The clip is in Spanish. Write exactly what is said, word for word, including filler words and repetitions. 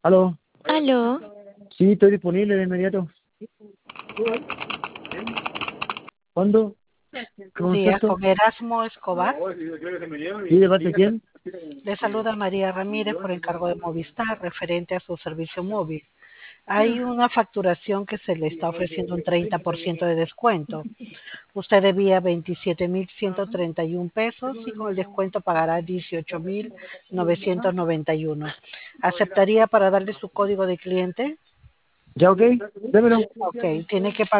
Aló, Aló, sí, estoy disponible de inmediato. ¿Cuándo? ¿Qué Días concepto? con Erasmo Escobar. ¿Y de parte de quién? Le saluda María Ramírez por encargo de Movistar referente a su servicio móvil. Hay una facturación que se le está ofreciendo un treinta por ciento de descuento. Usted debía veintisiete mil ciento treinta y uno pesos y con el descuento pagará dieciocho mil novecientos noventa y uno. ¿Aceptaría para darle su código de cliente? ¿Ya ok? Démelo. Ok, tiene que pagar